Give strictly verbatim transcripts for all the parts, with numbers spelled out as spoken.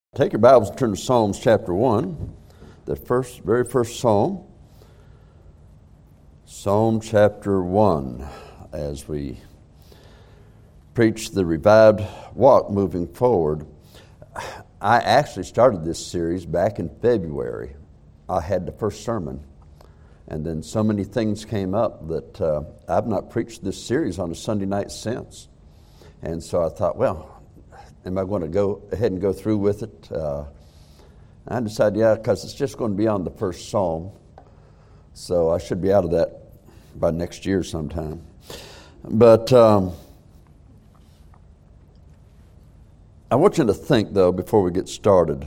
Take your Bibles and turn to Psalms chapter one, the first, very first Psalm. Psalm chapter one, as we preach the revived walk moving forward. I actually started this series back in February. I had the first sermon, and then so many things came up that uh, I've not preached this series on a Sunday night since. And so I thought, well, am I going to go ahead and go through with it? Uh, I decided, yeah, because it's just going to be on the first Psalm. So I should be out of that by next year sometime. But um, I want you to think, though, before we get started,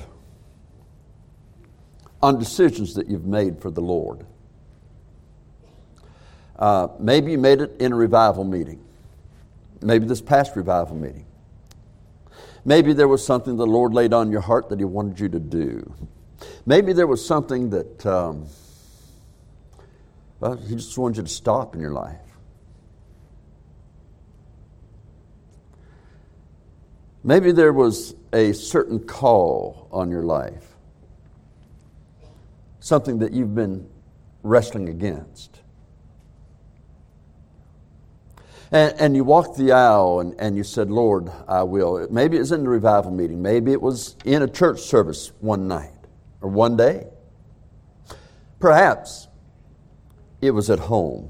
on decisions that you've made for the Lord. Uh, maybe you made it in a revival meeting. Maybe this past revival meeting. Maybe there was something the Lord laid on your heart that He wanted you to do. Maybe there was something that um, well, He just wanted you to stop in your life. Maybe there was a certain call on your life. Something that you've been wrestling against. And, and you walked the aisle and, and you said, Lord, I will. Maybe it was in the revival meeting. Maybe it was in a church service one night or one day. Perhaps it was at home.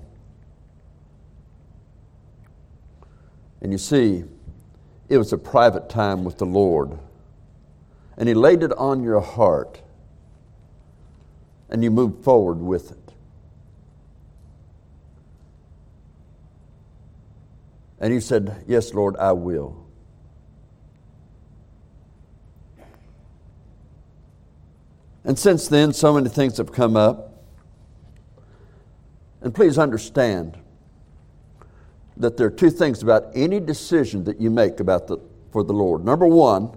And you see, it was a private time with the Lord. And He laid it on your heart. And you moved forward with it. And you said, yes, Lord, I will. And since then, so many things have come up. And please understand that there are two things about any decision that you make about the, for the Lord. Number one,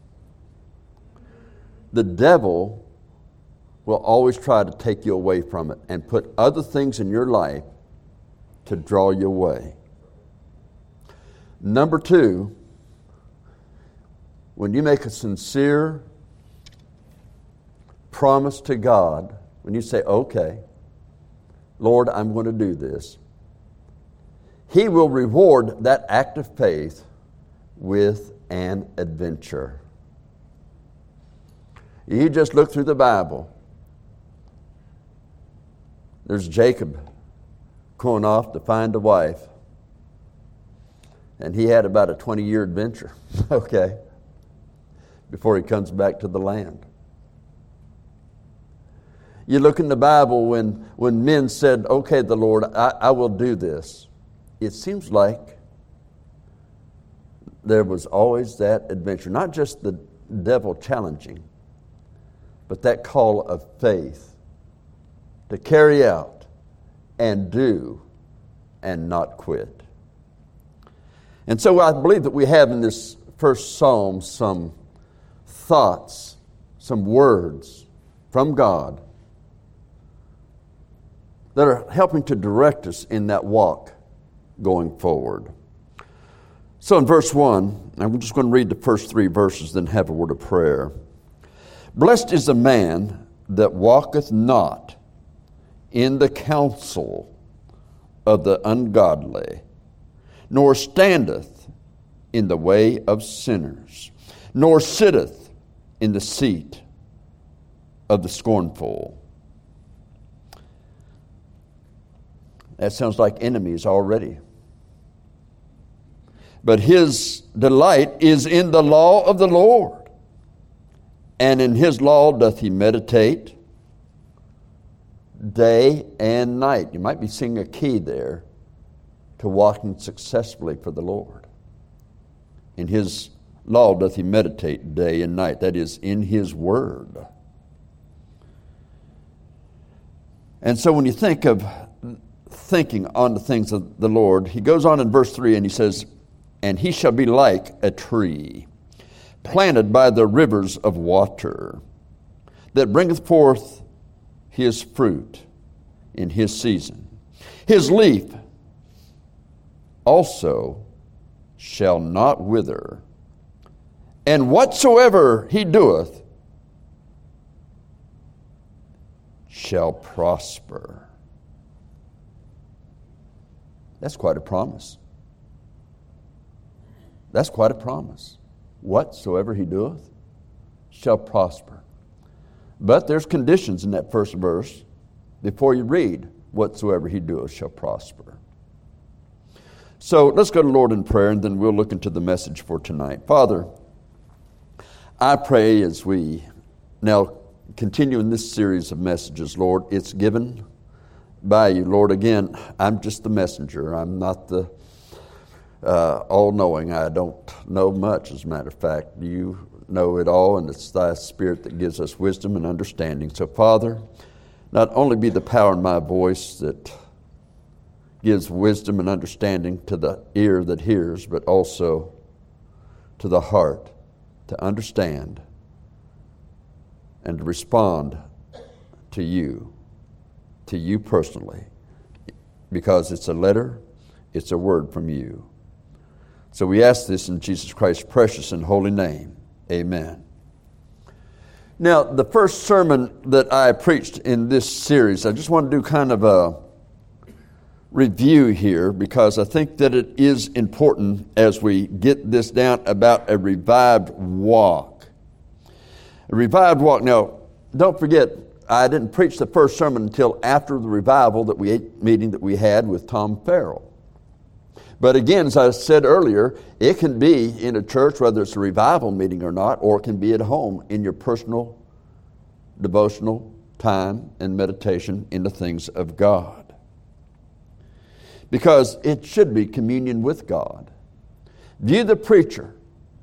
the devil will always try to take you away from it and put other things in your life to draw you away. Number two, when you make a sincere promise to God, when you say, okay, Lord, I'm going to do this, He will reward that act of faith with an adventure. You just look through the Bible. There's Jacob going off to find a wife. And he had about a twenty-year adventure, okay, before he comes back to the land. You look in the Bible when, when men said, okay, the Lord, I, I will do this. It seems like there was always that adventure, not just the devil challenging, but that call of faith to carry out and do and not quit. And so I believe that we have in this first psalm some thoughts, some words from God that are helping to direct us in that walk going forward. So in verse one, I'm just going to read the first three verses, then have a word of prayer. Blessed is the man that walketh not in the counsel of the ungodly, nor standeth in the way of sinners, nor sitteth in the seat of the scornful. That sounds like enemies already. But his delight is in the law of the Lord, and in His law doth he meditate day and night. You might be seeing a key there to walking successfully for the Lord. In His law doth he meditate day and night. That is, in His Word. And so when you think of thinking on the things of the Lord, he goes on in verse three and he says, and he shall be like a tree planted by the rivers of water, that bringeth forth his fruit in his season. His leaf also shall not wither, and whatsoever he doeth shall prosper. That's quite a promise. That's quite a promise. Whatsoever he doeth shall prosper. But there's conditions in that first verse before you read, whatsoever he doeth shall prosper. So let's go to the Lord in prayer, and then we'll look into the message for tonight. Father, I pray as we now continue in this series of messages, Lord, it's given by you. Lord, again, I'm just the messenger. I'm not the uh, all-knowing. I don't know much, as a matter of fact. You know it all, and it's thy Spirit that gives us wisdom and understanding. So, Father, not only be the power in my voice that gives wisdom and understanding to the ear that hears, but also to the heart to understand and to respond to you, to you personally, because it's a letter, it's a word from you. So we ask this in Jesus Christ's precious and holy name. Amen. Now, the first sermon that I preached in this series, I just want to do kind of a review here, because I think that it is important as we get this down about a revived walk. A revived walk. Now, don't forget, I didn't preach the first sermon until after the revival that we meeting that we had with Tom Farrell. But again, as I said earlier, it can be in a church, whether it's a revival meeting or not, or it can be at home in your personal devotional time and meditation in the things of God. Because it should be communion with God. View the preacher.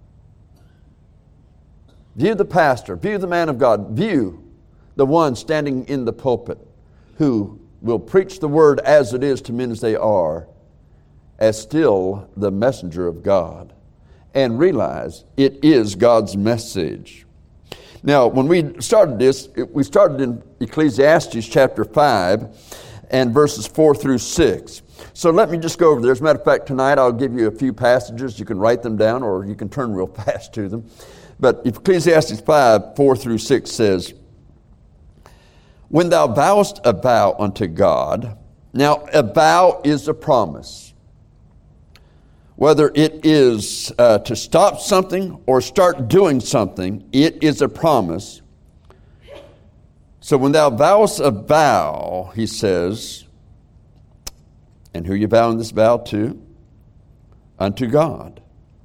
View the pastor. View the man of God. View the one standing in the pulpit who will preach the word as it is to men as they are, as still the messenger of God, and realize it is God's message. Now, when we started this, we started in Ecclesiastes chapter five and verses four through six. So let me just go over there. As a matter of fact, tonight I'll give you a few passages. You can write them down or you can turn real fast to them. But Ecclesiastes five, four through six says, when thou vowest a vow unto God, now a vow is a promise. Whether it is uh, to stop something or start doing something, it is a promise. So when thou vowest a vow, he says, and who you vowing this vow to? Unto God.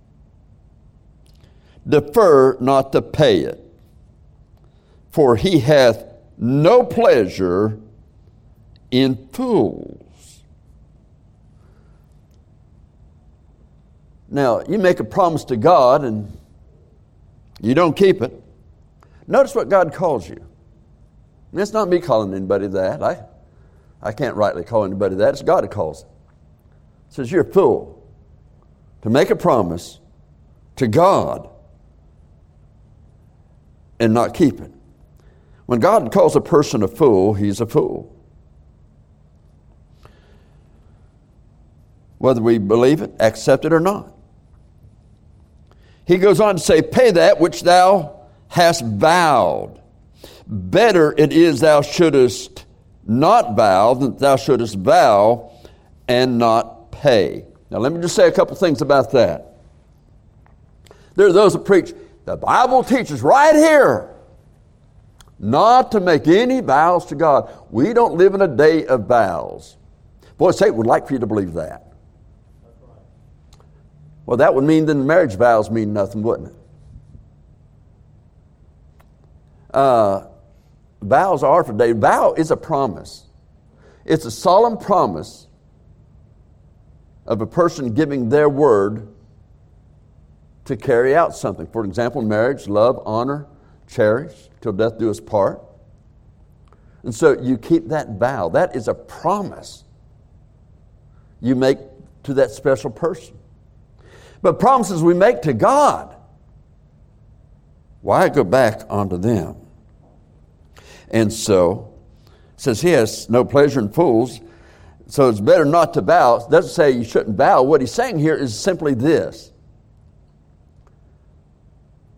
Defer not to pay it, for he hath no pleasure in fools. Now, you make a promise to God and you don't keep it. Notice what God calls you. And it's not me calling anybody that. I, I can't rightly call anybody that. It's God who calls it. It says, you're a fool to make a promise to God and not keep it. When God calls a person a fool, he's a fool. Whether we believe it, accept it or not. He goes on to say, pay that which thou hast vowed. Better it is thou shouldest not vow than thou shouldest vow and not pay. Now let me just say a couple things about that. There are those that preach, the Bible teaches right here not to make any vows to God. We don't live in a day of vows. Boy, Satan would like for you to believe that. Well, that would mean then marriage vows mean nothing, wouldn't it? Uh, vows are for day. Vow is a promise. It's a solemn promise of a person giving their word to carry out something. For example, marriage, love, honor, cherish, till death do us part. And so you keep that vow. That is a promise you make to that special person. But promises we make to God, why go back onto them? And so, it says he has no pleasure in fools, so it's better not to vow. It doesn't say you shouldn't vow. What he's saying here is simply this.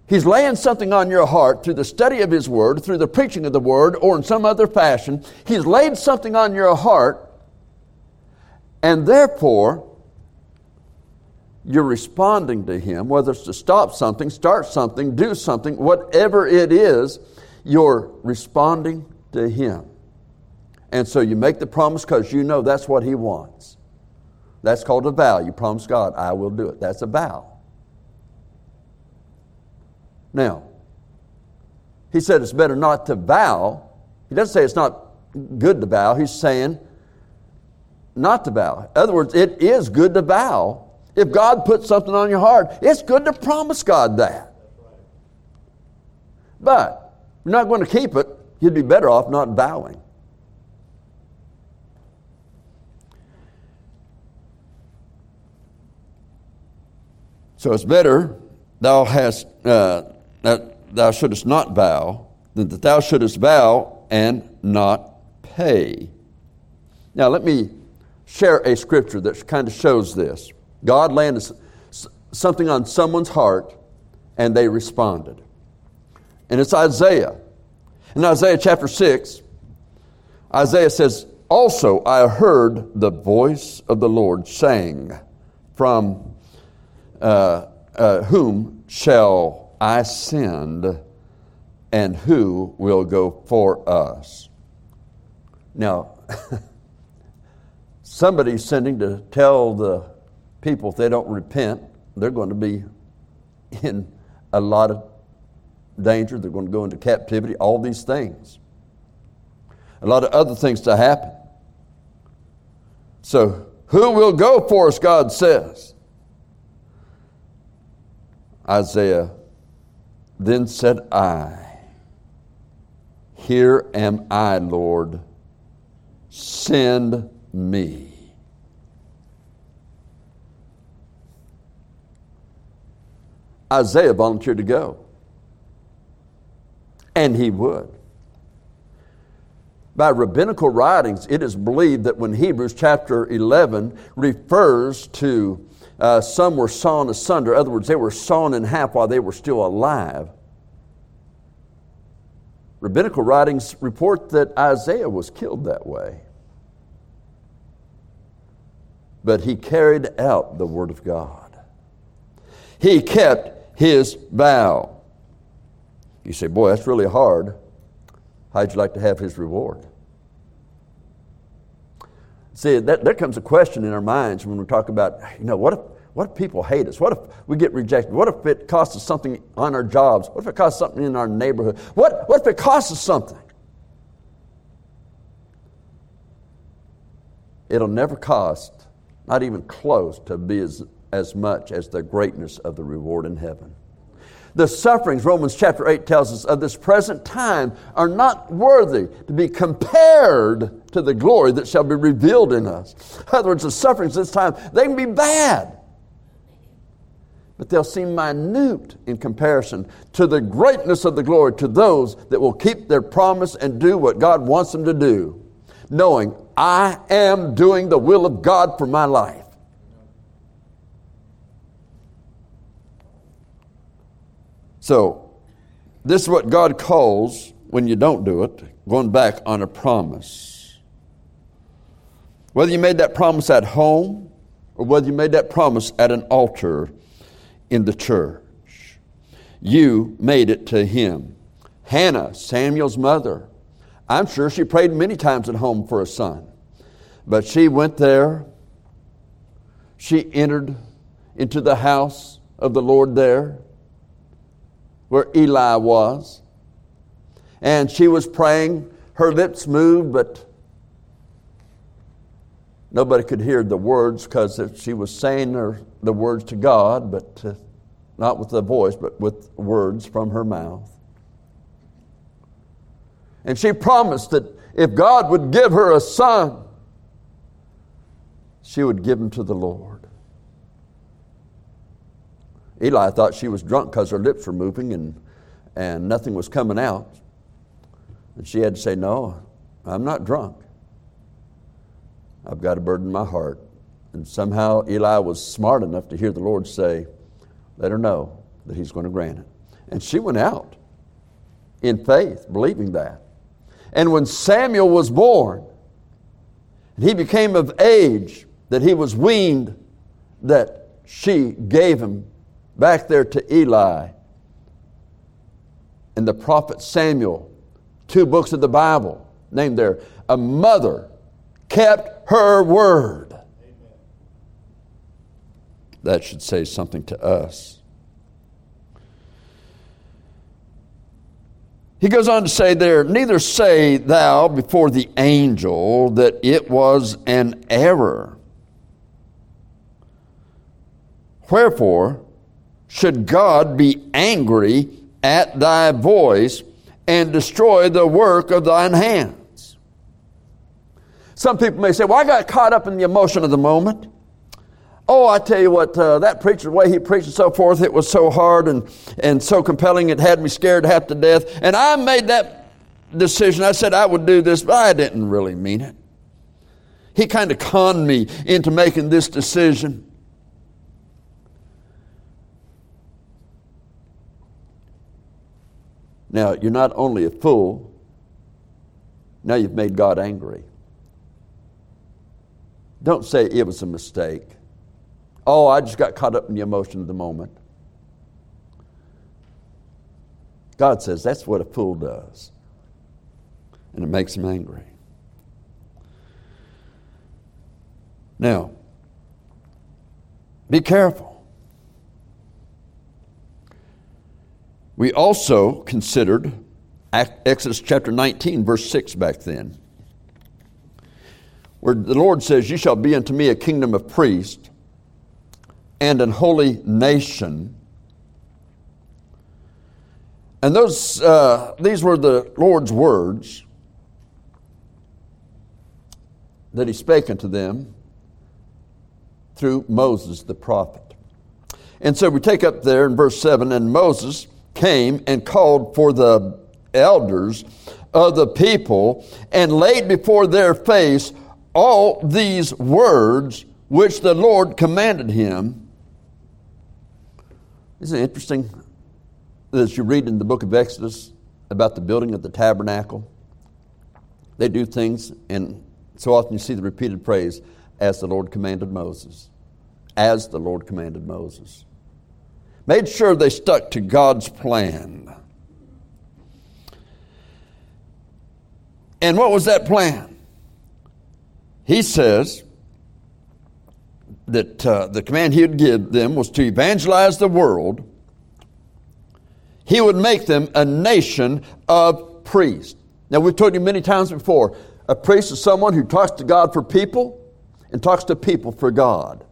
He's laying something on your heart through the study of His Word, through the preaching of the Word, or in some other fashion. He's laid something on your heart, and therefore, you're responding to Him, whether it's to stop something, start something, do something, whatever it is, you're responding to Him. And so you make the promise because you know that's what He wants. That's called a vow. You promise God, I will do it. That's a vow. Now, He said it's better not to vow. He doesn't say it's not good to vow. He's saying not to vow. In other words, it is good to vow. If God puts something on your heart, it's good to promise God that. But if you're not going to keep it, you'd be better off not vowing. So it's better thou hast uh, that thou shouldest not vow than that thou shouldest vow and not pay. Now let me share a scripture that kind of shows this. God landed something on someone's heart, and they responded. And it's Isaiah. In Isaiah chapter six, Isaiah says, also I heard the voice of the Lord saying, from uh, uh, whom shall I send, and who will go for us? Now, somebody's sending to tell the people if they don't repent, they're going to be in a lot of danger. They're going to go into captivity, all these things. A lot of other things to happen. So, who will go for us, God says. Isaiah, then said I, here am I, Lord, send me. Isaiah volunteered to go. And he would. By rabbinical writings, it is believed that when Hebrews chapter eleven refers to uh, some were sawn asunder, in other words, they were sawn in half while they were still alive. Rabbinical writings report that Isaiah was killed that way. But he carried out the word of God. He kept his vow. You say, boy, that's really hard. How'd you like to have his reward? See, that, there comes a question in our minds when we talk about, you know, what if, what if people hate us? What if we get rejected? What if it costs us something on our jobs? What if it costs something in our neighborhood? What, what if it costs us something? It'll never cost, not even close, to be as, as much as the greatness of the reward in heaven. The sufferings, Romans chapter eight tells us, of this present time are not worthy to be compared to the glory that shall be revealed in us. In other words, the sufferings this time, they can be bad, but they'll seem minute in comparison to the greatness of the glory to those that will keep their promise and do what God wants them to do, knowing I am doing the will of God for my life. So, this is what God calls, when you don't do it, going back on a promise. Whether you made that promise at home or whether you made that promise at an altar in the church, you made it to Him. Hannah, Samuel's mother, I'm sure she prayed many times at home for a son. But she went there. She entered into the house of the Lord there, where Eli was. And she was praying. Her lips moved, but nobody could hear the words because she was saying her, the words to God, but uh, not with the voice, but with words from her mouth. And she promised that if God would give her a son, she would give him to the Lord. Eli thought she was drunk because her lips were moving and, and nothing was coming out. And she had to say, no, I'm not drunk. I've got a burden in my heart. And somehow Eli was smart enough to hear the Lord say, let her know that He's going to grant it. And she went out in faith, believing that. And when Samuel was born, and he became of age, that he was weaned, that she gave him back there to Eli. And the prophet Samuel, two books of the Bible named there, a mother kept her word. Amen. That should say something to us. He goes on to say there, neither say thou before the angel that it was an error. Wherefore should God be angry at thy voice and destroy the work of thine hands? Some people may say, well, I got caught up in the emotion of the moment. Oh, I tell you what, uh, that preacher, the way he preached and so forth, it was so hard and, and so compelling, it had me scared half to death. And I made that decision. I said I would do this, but I didn't really mean it. He kind of conned me into making this decision. Now, you're not only a fool, now you've made God angry. Don't say it was a mistake. Oh, I just got caught up in the emotion of the moment. God says that's what a fool does. And it makes him angry. Now, be careful. We also considered Exodus chapter nineteen, verse six back then, where the Lord says, you shall be unto me a kingdom of priests and an holy nation. And those, uh, these were the Lord's words that he spake unto them through Moses the prophet. And so we take up there in verse seven, and Moses came and called for the elders of the people and laid before their face all these words which the Lord commanded him. Isn't it interesting that you read in the book of Exodus about the building of the tabernacle? They do things, and so often you see the repeated phrase, as the Lord commanded Moses. As the Lord commanded Moses. Made sure they stuck to God's plan. And what was that plan? He says that uh, the command he would give them was to evangelize the world. He would make them a nation of priests. Now, we've told you many times before, a priest is someone who talks to God for people and talks to people for God.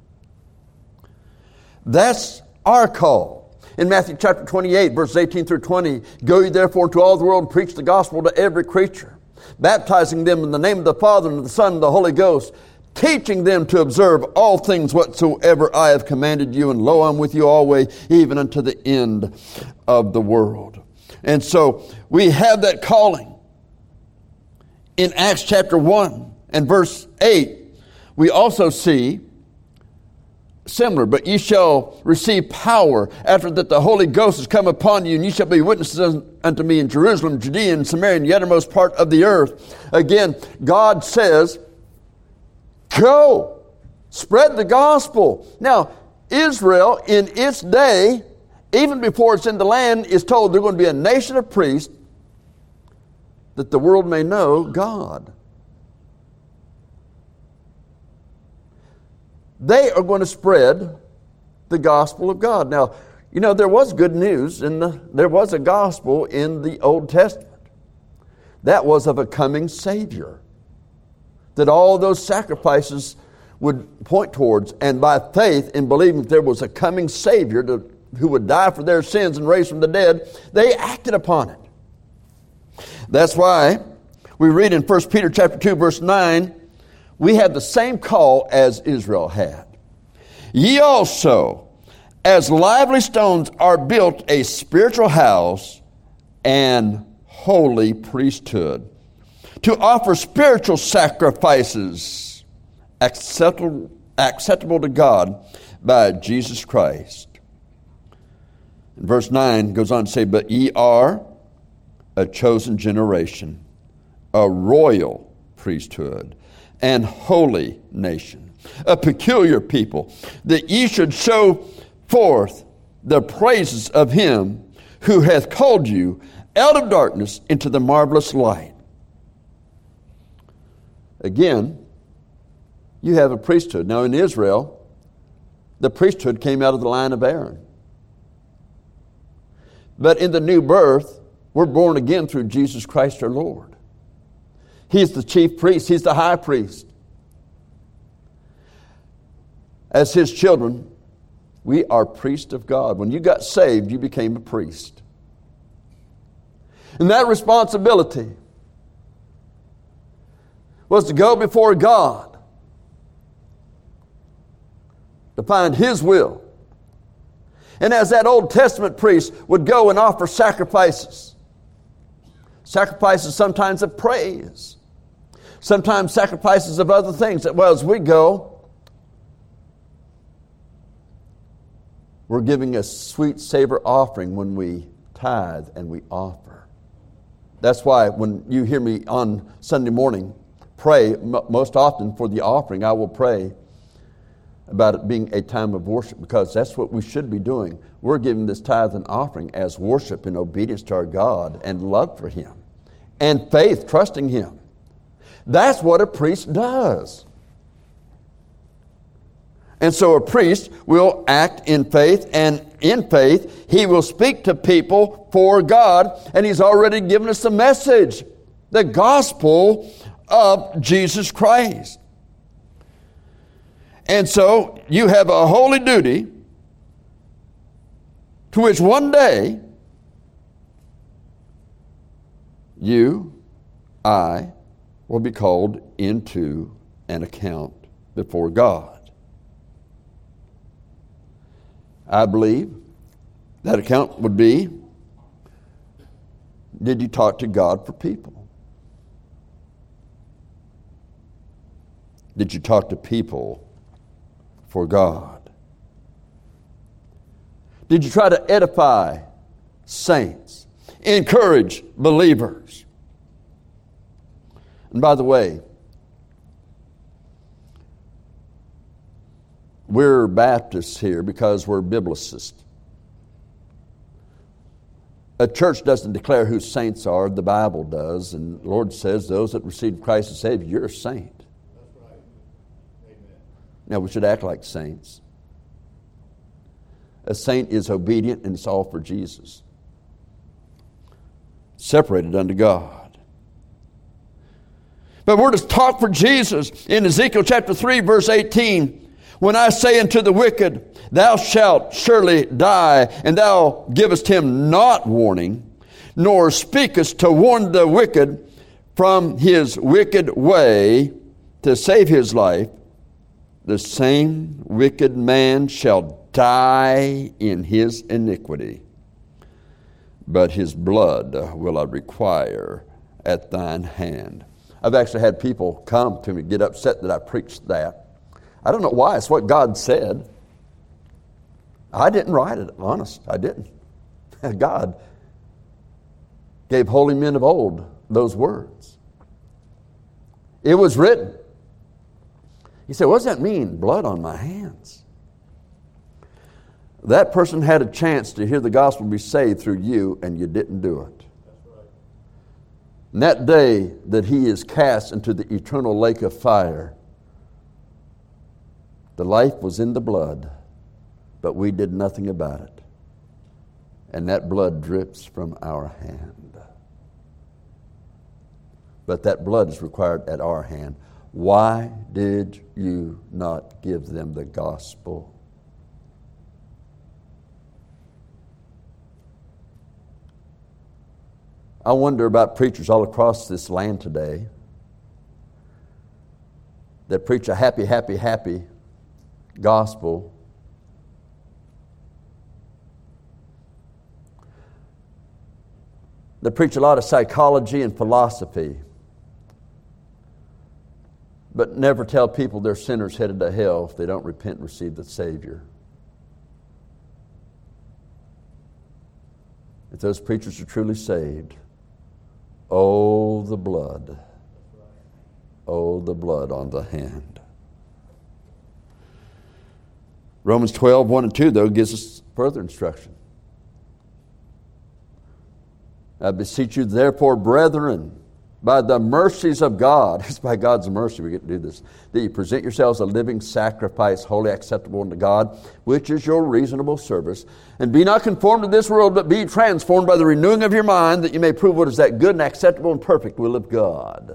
That's our call. In Matthew chapter twenty-eight, verses eighteen through twenty, go ye therefore into all the world and preach the gospel to every creature, baptizing them in the name of the Father and of the Son and of the Holy Ghost, teaching them to observe all things whatsoever I have commanded you, and lo, I'm with you always, even unto the end of the world. And so we have that calling. In Acts chapter one and verse eight, we also see similar, but ye shall receive power after that the Holy Ghost has come upon you, and ye shall be witnesses unto me in Jerusalem, Judea, and Samaria, and the uttermost part of the earth. Again, God says, go, spread the gospel. Now, Israel in its day, even before it's in the land, is told they're going to be a nation of priests that the world may know God. They are going to spread the gospel of God. Now, you know, there was good news, in the, there was a gospel in the Old Testament. That was of a coming Savior, that all those sacrifices would point towards. And by faith in believing that there was a coming Savior to, who would die for their sins and raise from the dead, they acted upon it. That's why we read in First Peter chapter two, verse nine, we have the same call as Israel had. Ye also, as lively stones, are built a spiritual house and holy priesthood, to offer spiritual sacrifices acceptable, acceptable to God by Jesus Christ. And verse nine goes on to say, but ye are a chosen generation, a royal priesthood, and holy nation, a peculiar people, that ye should show forth the praises of him who hath called you out of darkness into the marvelous light. Again, you have a priesthood. Now in Israel, the priesthood came out of the line of Aaron. But in the new birth, we're born again through Jesus Christ our Lord. He's the chief priest. He's the high priest. As his children, we are priests of God. When you got saved, you became a priest. And that responsibility was to go before God to find his will. And as that Old Testament priest would go and offer sacrifices, sacrifices sometimes of praise, sometimes sacrifices of other things. Well, as we go, we're giving a sweet savor offering when we tithe and we offer. That's why when you hear me on Sunday morning pray, m- most often for the offering, I will pray about it being a time of worship, because that's what we should be doing. We're giving this tithe and offering as worship and obedience to our God and love for him and faith, trusting him. That's what a priest does. And so a priest will act in faith, and in faith he will speak to people for God, and he's already given us the message, the gospel of Jesus Christ. And so you have a holy duty to which one day you, I, will be called into an account before God. I believe that account would be, did you talk to God for people? Did you talk to people for God? Did you try to edify saints? Encourage believers? And by the way, we're Baptists here because we're Biblicists. A church doesn't declare who saints are, the Bible does, and the Lord says those that receive Christ as Savior, you're a saint. Now, we should act like saints. A saint is obedient, and it's all for Jesus. Separated unto God. But we're to talk for Jesus in Ezekiel chapter three, verse eighteen. When I say unto the wicked, thou shalt surely die, and thou givest him not warning, nor speakest to warn the wicked from his wicked way to save his life, the same wicked man shall die in his iniquity, but his blood will I require at thine hand. I've actually had people come to me, get upset that I preached that. I don't know why. It's what God said. I didn't write it, honest. I didn't. God gave holy men of old those words. It was written. He said, what does that mean, blood on my hands? That person had a chance to hear the gospel be saved through you, and you didn't do it. That's right. And that day that he is cast into the eternal lake of fire, the life was in the blood, but we did nothing about it. And that blood drips from our hand. But that blood is required at our hand. Why did you not give them the gospel? I wonder about preachers all across this land today that preach a happy, happy, happy gospel. They preach a lot of psychology and philosophy, but never tell people they're sinners headed to hell if they don't repent and receive the Savior. if those preachers are truly saved, oh, the blood. Oh, the blood on the hand. Romans twelve, one and two, though, gives us further instruction. I beseech you, therefore, brethren, by the mercies of God, it's by God's mercy we get to do this, that you present yourselves a living sacrifice, wholly acceptable unto God, which is your reasonable service. And be not conformed to this world, but be transformed by the renewing of your mind, that you may prove what is that good and acceptable and perfect will of God.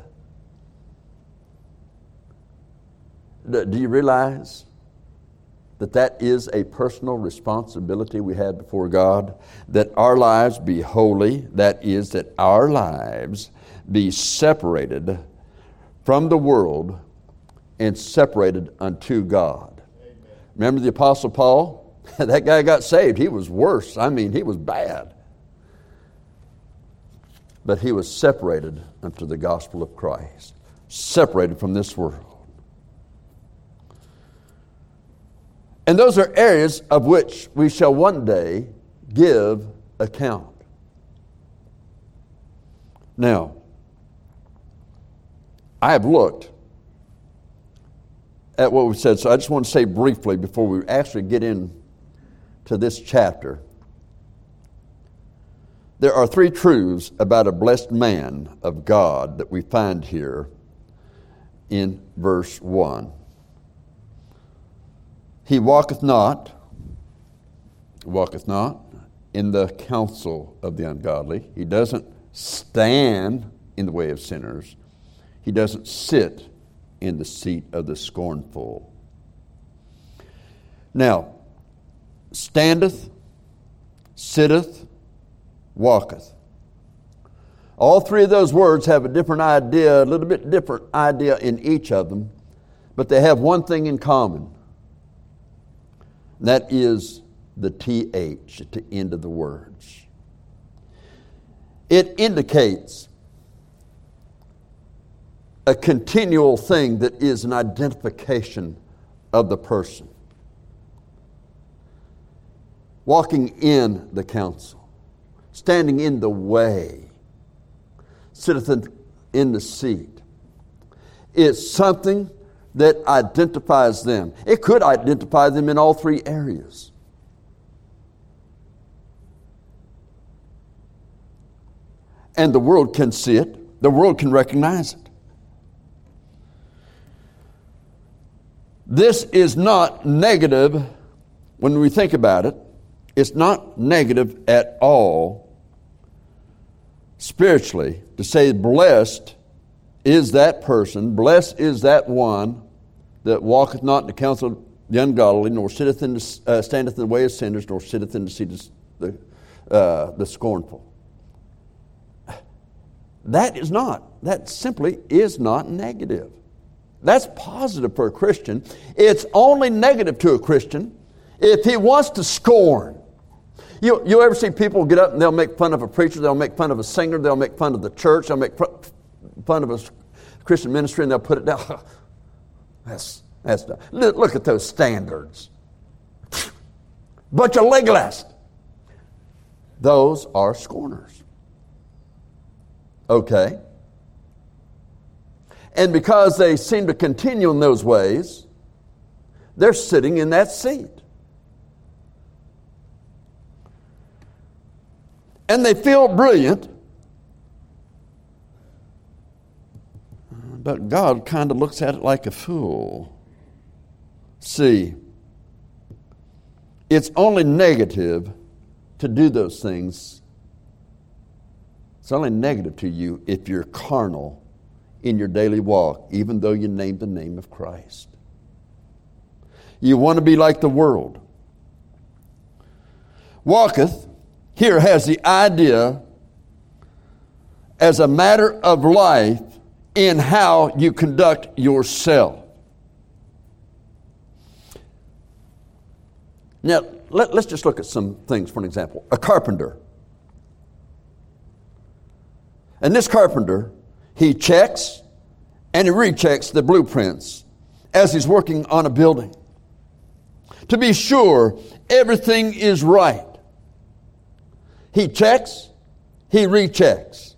Do you realize that that is a personal responsibility we have before God? That our lives be holy, that is, that our lives be separated from the world and separated unto God. Amen. Remember the Apostle Paul? That guy got saved. He was worse. I mean, he was bad. But he was separated unto the gospel of Christ. Separated from this world. And those are areas of which we shall one day give account. Now, I have looked at what we said, so I just want to say briefly before we actually get into this chapter. There are three truths about a blessed man of God that we find here in verse one. He walketh not, walketh not in the counsel of the ungodly. He doesn't stand in the way of sinners. He doesn't sit in the seat of the scornful. Now, standeth, sitteth, walketh. All three of those words have a different idea, a little bit different idea in each of them, but they have one thing in common. That is the T H at the end of the words. It indicates a continual thing that is an identification of the person. Walking in the counsel, standing in the way, sitteth in the seat. It's something that identifies them. It could identify them in all three areas. And the world can see it. The world can recognize it. This is not negative when we think about it. It's not negative at all spiritually to say blessed is that person, blessed is that one that walketh not in the counsel of the ungodly, nor sitteth in the, uh, standeth in the way of sinners, nor sitteth in the seat of the, uh, the scornful. That is not, that simply is not negative. That's positive for a Christian. It's only negative to a Christian if he wants to scorn. You, you ever see people get up and they'll make fun of a preacher, they'll make fun of a singer, they'll make fun of the church, they'll make fun of a Christian ministry, and they'll put it down. That's, that's look, look at those standards. Bunch of legalists. Those are scorners. Okay. And because they seem to continue in those ways, they're sitting in that seat. And they feel brilliant, but God kind of looks at it like a fool. See, it's only negative to do those things. It's only negative to you if you're carnal in your daily walk, even though you name the name of Christ. You want to be like the world. Walketh here has the idea as a matter of life in how you conduct yourself. Now, let, let's just look at some things for an example. A carpenter. And this carpenter, he checks and he rechecks the blueprints as he's working on a building to be sure everything is right. He checks, he rechecks.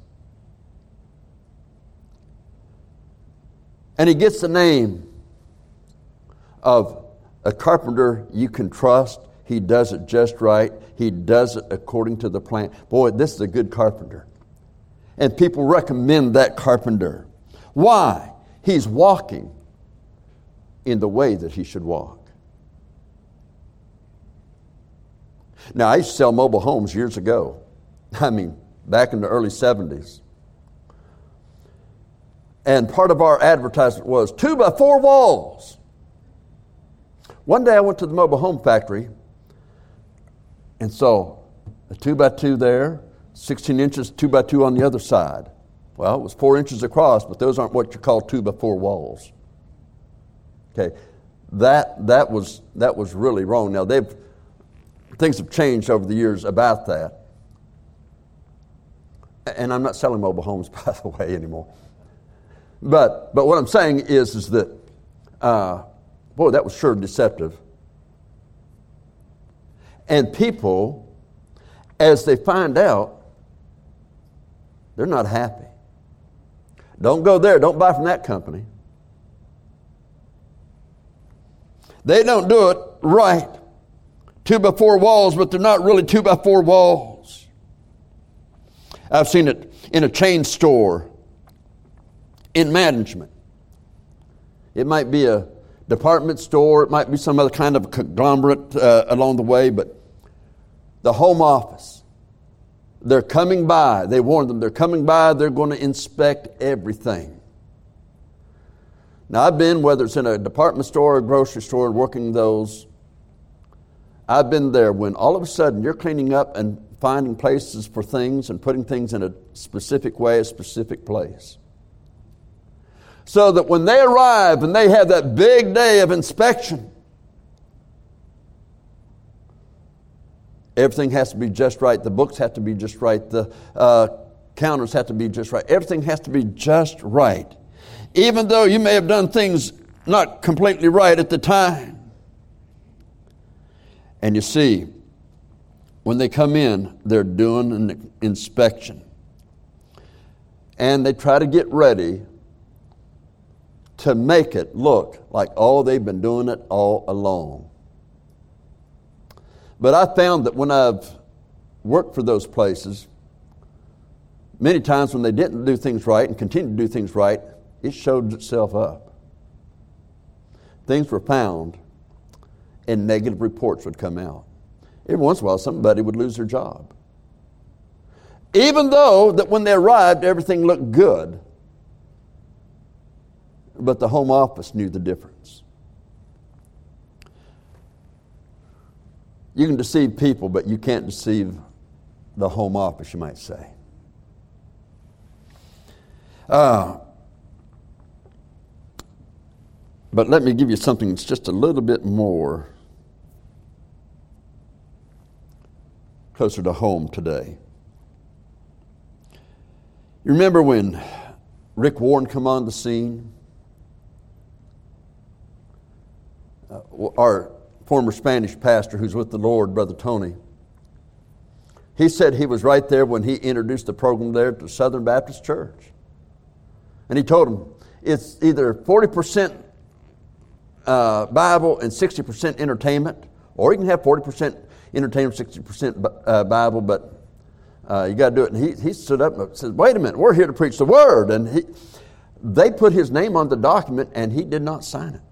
And he gets the name of a carpenter you can trust. He does it just right. He does it according to the plan. Boy, this is a good carpenter. And people recommend that carpenter. Why? He's walking in the way that he should walk. Now, I used to sell mobile homes years ago. I mean, back in the early seventies. And part of our advertisement was two by four walls. One day I went to the mobile home factory and saw a two by two there, sixteen inches, two by two on the other side. Well, it was four inches across, but those aren't what you call two by four walls. Okay, that that was that was really wrong. Now they've things have changed over the years about that, and I'm not selling mobile homes, by the way, anymore. But but what I'm saying is is that uh, boy, that was sure deceptive. And people, as they find out, they're not happy. Don't go there. Don't buy from that company. They don't do it right. Two by four walls, but they're not really two by four walls. I've seen it in a chain store, in management. It might be a department store. It might be some other kind of conglomerate uh, along the way, but the home office, they're coming by. They warn them they're coming by. They're going to inspect everything. Now, I've been, whether it's in a department store or a grocery store, working those, I've been there when all of a sudden you're cleaning up and finding places for things and putting things in a specific way, a specific place. So that when they arrive and they have that big day of inspection, everything has to be just right. The books have to be just right. The uh, counters have to be just right. Everything has to be just right. Even though you may have done things not completely right at the time. And you see, when they come in, they're doing an inspection. And they try to get ready to make it look like, oh, they've been doing it all along. But I found that when I've worked for those places, many times when they didn't do things right and continued to do things right, it showed itself up. Things were found and negative reports would come out. Every once in a while, somebody would lose their job. Even though that when they arrived, everything looked good, but the home office knew the difference. You can deceive people, but you can't deceive the home office, you might say. Uh, but let me give you something that's just a little bit more closer to home today. You remember when Rick Warren come on the scene? Uh, our former Spanish pastor who's with the Lord, Brother Tony, he said he was right there when he introduced the program there to Southern Baptist Church. And he told them, it's either forty percent uh, Bible and sixty percent entertainment, or you can have forty percent entertainment, sixty percent uh, Bible, but uh, you got to do it. And he, he stood up and said, wait a minute, we're here to preach the Word. And he, they put his name on the document, and he did not sign it.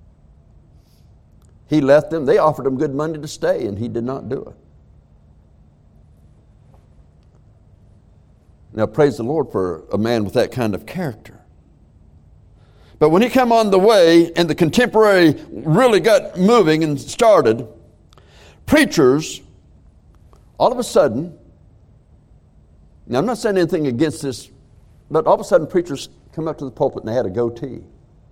He left them. They offered him good money to stay, and he did not do it. Now, praise the Lord for a man with that kind of character. But when he came on the way and the contemporary really got moving and started, preachers, all of a sudden, now I'm not saying anything against this, but all of a sudden preachers come up to the pulpit and they had a goatee.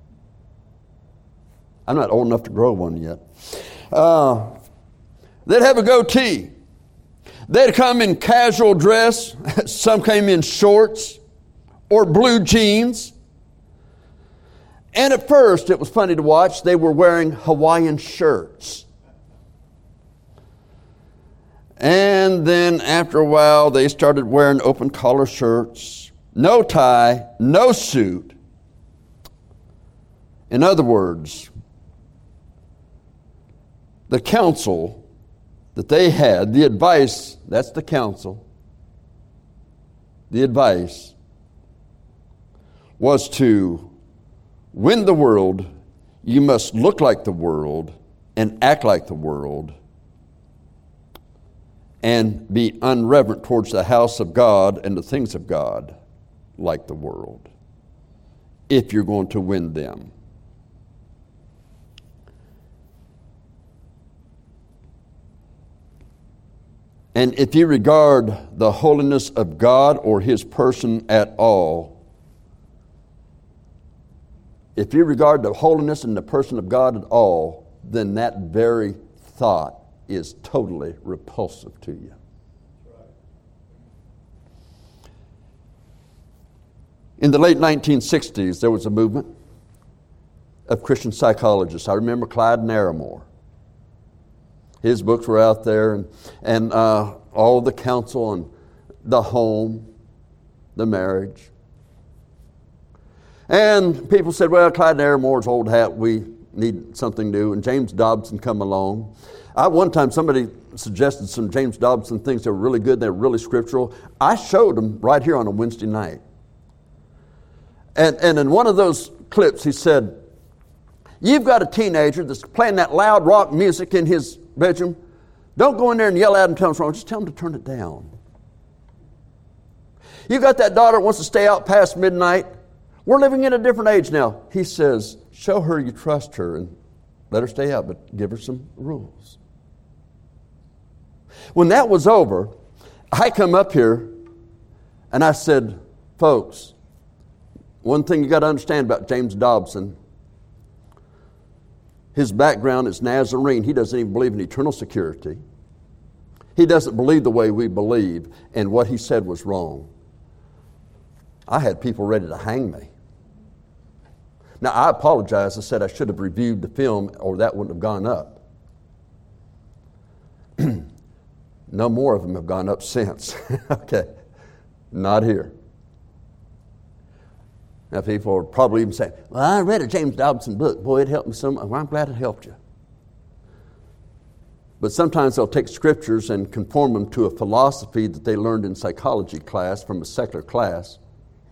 I'm not old enough to grow one yet. Uh, they'd have a goatee. They'd come in casual dress. Some came in shorts or blue jeans. And at first, it was funny to watch. They were wearing Hawaiian shirts. And then after a while, they started wearing open collar shirts, no tie, no suit. In other words, the counsel that they had, the advice, that's the counsel, the advice was to win the world, you must look like the world and act like the world and be unreverent towards the house of God and the things of God like the world, if you're going to win them. And if you regard the holiness of God or His person at all, if you regard the holiness and the person of God at all, then that very thought is totally repulsive to you. In the late nineteen sixties, there was a movement of Christian psychologists. I remember Clyde Narramore. His books were out there, and, and uh, all the counsel on the home, the marriage. And people said, well, Clyde Narramore's old hat, we need something new. And James Dobson come along. I, one time somebody suggested some James Dobson things that were really good, they were really scriptural. I showed them right here on a Wednesday night. And, and in one of those clips, he said, you've got a teenager that's playing that loud rock music in his bedroom. Don't go in there and yell at him and tell him what's wrong. Just tell him to turn it down. You got that daughter that wants to stay out past midnight. We're living in a different age now. He says, show her you trust her and let her stay out, but give her some rules. When that was over, I come up here and I said, folks, one thing you got to understand about James Dobson, his background is Nazarene. He doesn't even believe in eternal security. He doesn't believe the way we believe, and what he said was wrong. I had people ready to hang me. Now, I apologize. I said I should have reviewed the film or that wouldn't have gone up. No more of them have gone up since. Okay, not here. Now, people are probably even saying, well, I read a James Dobson book. Boy, it helped me so much. Well, I'm glad it helped you. But sometimes they'll take scriptures and conform them to a philosophy that they learned in psychology class from a secular class,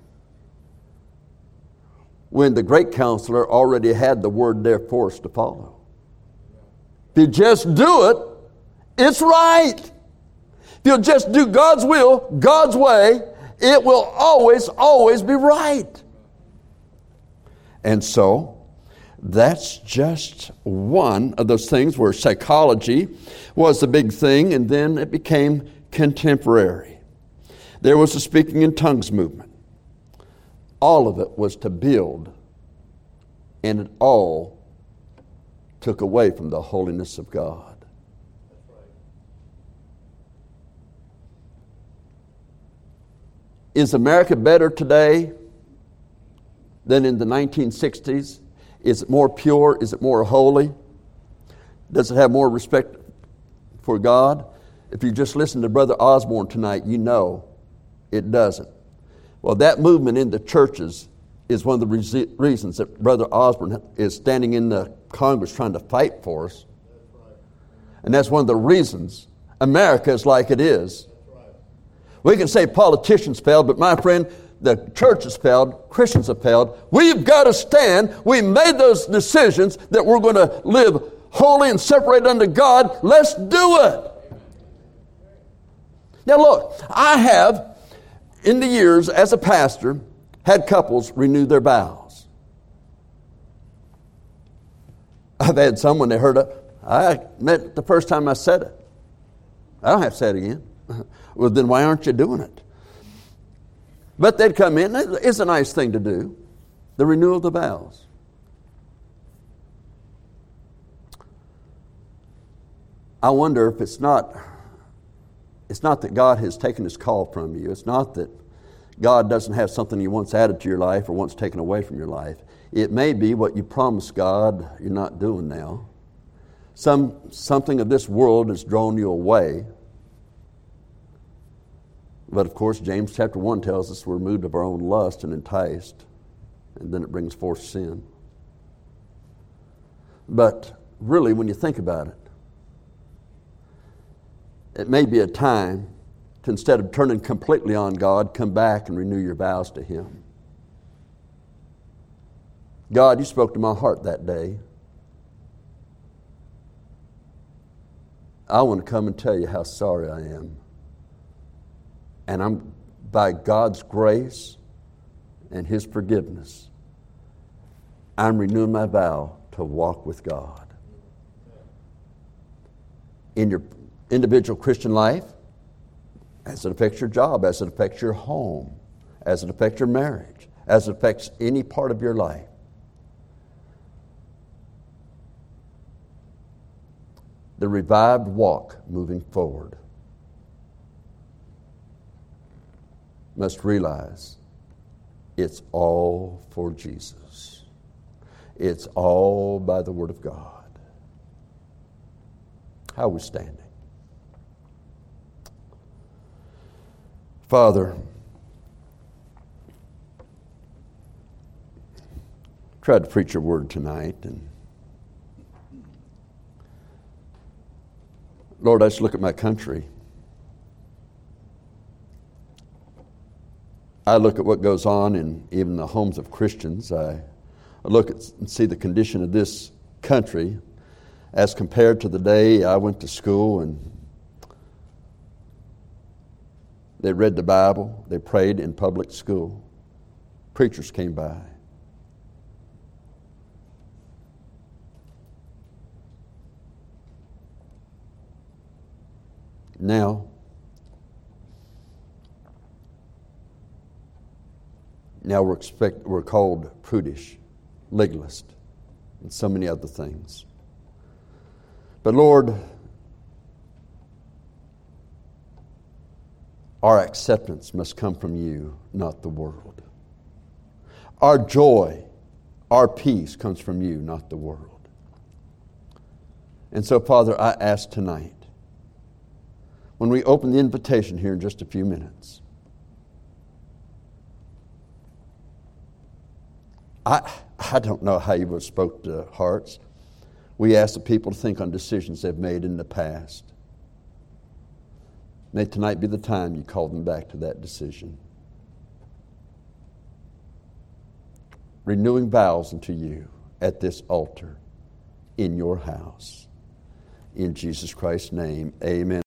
when the great counselor already had the word there for us to follow. If you just do it, it's right. If you'll just do God's will, God's way, it will always, always be right. And so, that's just one of those things where psychology was the big thing, and then it became contemporary. There was the speaking in tongues movement. All of it was to build, and it all took away from the holiness of God. Is America better today than in the nineteen sixties? Is it more pure? Is it more holy? Does it have more respect for God? If you just listen to Brother Osborne tonight, you know it doesn't. Well, that movement in the churches is one of the re- reasons that Brother Osborne is standing in the Congress trying to fight for us. And that's one of the reasons America is like it is. We can say politicians failed, but my friend, the church has failed, Christians have failed. We've got to stand. We made those decisions that we're going to live holy and separated unto God. Let's do it. Now look, I have, in the years as a pastor, had couples renew their vows. I've had some when they heard it. I meant the first time I said it. I don't have to say it again. Well, then why aren't you doing it? But they'd come in. It's a nice thing to do. The renewal of the vows. I wonder if it's not, it's not that God has taken His call from you. It's not that God doesn't have something He wants added to your life or wants taken away from your life. It may be what you promised God you're not doing now. Some Something of this world has drawn you away But of course, James chapter one tells us we're moved of our own lust and enticed, and then it brings forth sin. But really, when you think about it, it may be a time to, instead of turning completely on God, come back and renew your vows to Him. God, you spoke to my heart that day. I want to come and tell you how sorry I am. And I'm, by God's grace and His forgiveness, I'm renewing my vow to walk with God. In your individual Christian life, as it affects your job, as it affects your home, as it affects your marriage, as it affects any part of your life. The revived walk moving forward must realize it's all for Jesus. It's all by the Word of God. How are we standing? Father, tried to preach your Word tonight, and Lord, I just look at my country. I look at what goes on in even the homes of Christians. I, I look at and see the condition of this country as compared to the day I went to school and they read the Bible, they prayed in public school. Preachers came by. Now, now we're expect we're called prudish, legalist, and so many other things. But Lord, our acceptance must come from you, not the world. Our joy, our peace comes from you, not the world. And so, Father, I ask tonight, when we open the invitation here in just a few minutes, I I don't know how you would have spoke to hearts. We ask the people to think on decisions they've made in the past. May tonight be the time you call them back to that decision. Renewing vows unto you at this altar in your house. In Jesus Christ's name, amen.